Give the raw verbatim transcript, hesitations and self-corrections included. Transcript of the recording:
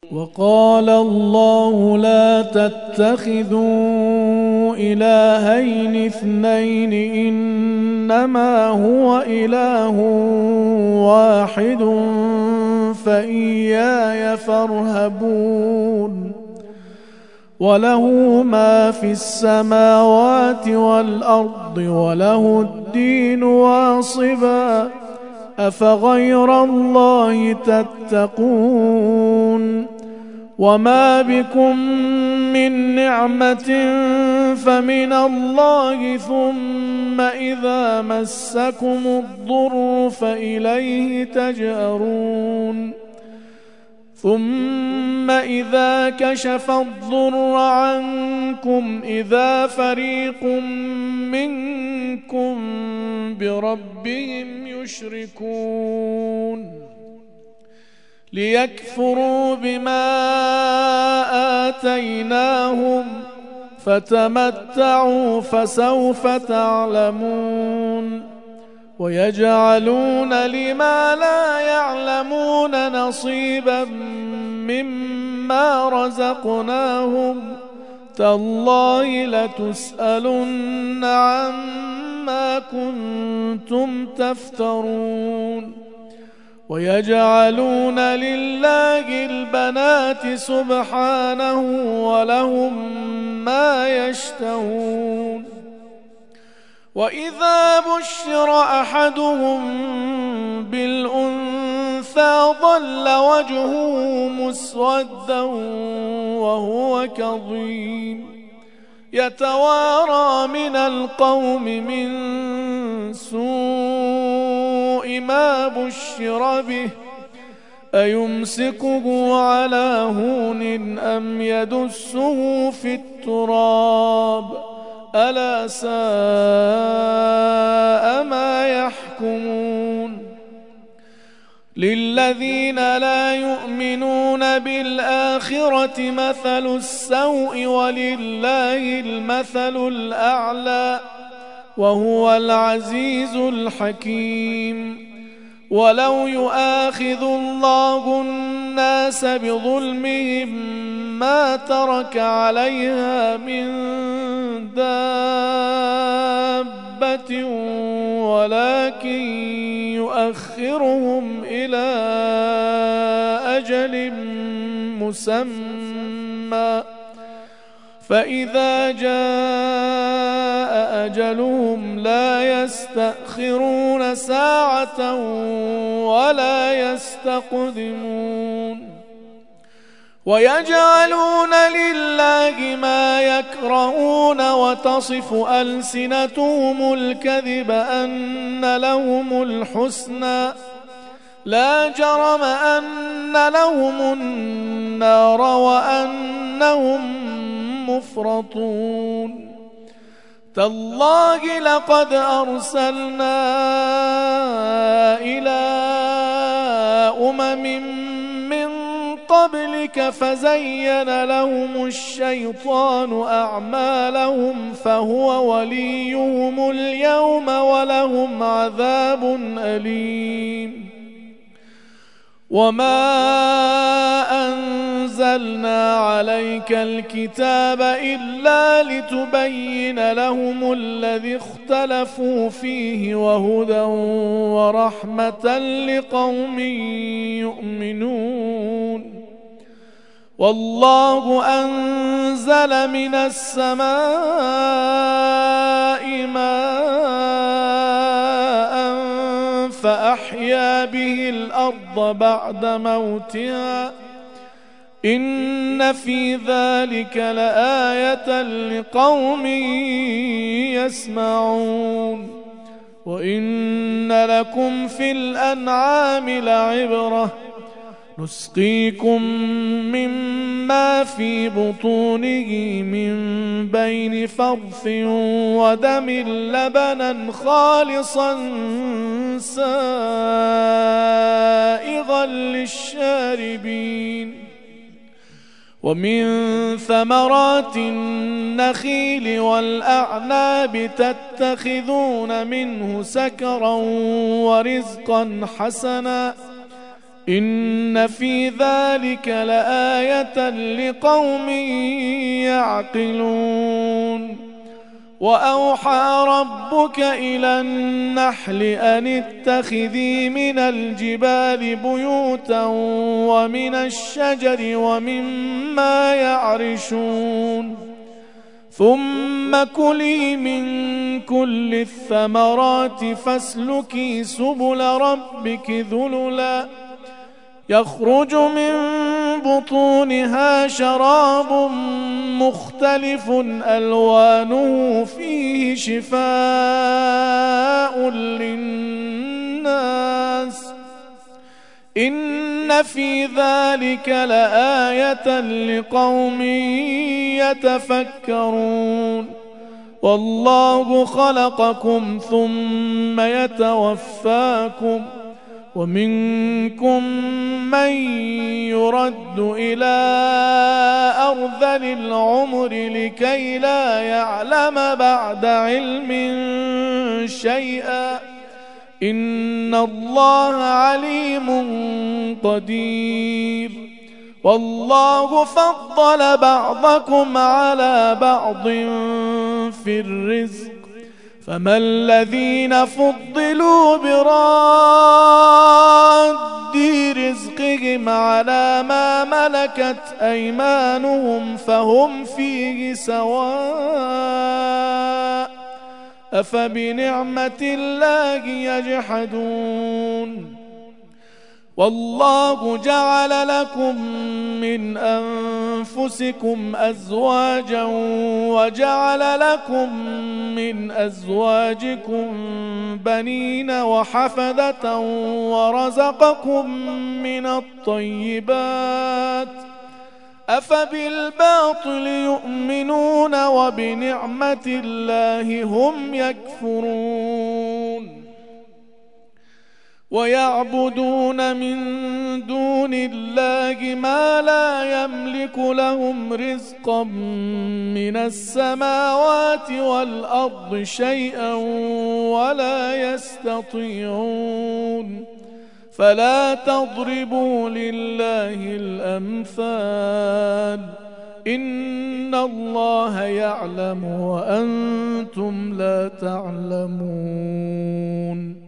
وقال الله لا تتخذوا إلهين اثنين إنما هو إله واحد فإياي فارهبون وله ما في السماوات والأرض وله الدين واصبا أفغير الله تتقون وما بكم من نعمة فمن الله ثم إذا مسكم الضر فإليه تجأرون ثم إذا كشف الضر عنكم إذا فريق منكم بربهم يشركون ليكفروا بما آتيناهم فتمتعوا فسوف تعلمون ويجعلون لما لا يعلمون نصيبا مما رزقناهم تالله لتسألن عما كنتم تفترون ويجعلون لله البنات سبحانه ولهم ما يشتهون وإذا بشر أحدهم بالأنثى ظل وجهه مسودا وهو كظيم يتوارى من القوم من سوء ما بشر به أيمسكه على هون أم يدسه في التراب ألا ساء ما يحكمون للذين لا يؤمنون بالآخرة مثل السوء ولله المثل الأعلى وهو العزيز الحكيم ولو يؤاخذ الله الناس بظلمهم ما ترك عليها من دابة ولكن يؤخرهم إلى أجل مسمى فإذا جاء أجلهم لا يستأخرون ساعة ولا يستقدمون ويجعلون لله ما يكرهون وتصف ألسنتهم الكذب أن لهم الحسنى لا جرم أن لهم النار وأنهم مفرطون تالله لقد أرسلنا إلى أمم من قبلك فزين لهم الشيطان أعمالهم فهو وليهم اليوم ولهم عذاب أليم وما أنزلنا عليك الكتاب إلا لتبين لهم الذي اختلفوا فيه وهدى ورحمة لقوم يؤمنون والله أنزل من السماء ماء فأحيا به الأرض بعد موتها إن في ذلك لآية لقوم يسمعون وإن لكم في الأنعام لعبرة نسقيكم مما في بطونه من بين فرث ودم لبنا خالصا سائغا للشاربين ومن ثمرات النخيل والأعناب تتخذون منه سكرا ورزقا حسنا إن في ذلك لآية لقوم يعقلون وأوحى ربك إلى النحل أن اتخذي من الجبال بيوتا ومن الشجر ومما يعرشون ثم كلي من كل الثمرات فاسلكي سبل ربك ذللا يخرج من بطونها شراب مختلف ألوانه فيه شفاء للناس إن في ذلك لآية لقوم يتفكرون والله خلقكم ثم يتوفاكم ومنكم من يرد إلى أرذل العمر لكي لا يعلم بعد علم شيئا إن الله عليم قدير والله فضل بعضكم على بعض في الرزق فما الذين فضلوا براد رزقهم على ما ملكت أيمانهم فهم فيه سواء أفبنعمة الله يجحدون والله جعل لكم من أنفسكم أزواجا وجعل لكم من أزواجكم بنين وحفدة ورزقكم من الطيبات أفبالباطل يؤمنون وبنعمة الله هم يكفرون ويعبدون من دون الله ما لا يملك لهم رزقا من السماوات والأرض شيئا ولا يستطيعون فلا تضربوا لله الأمثال إن الله يعلم وأنتم لا تعلمون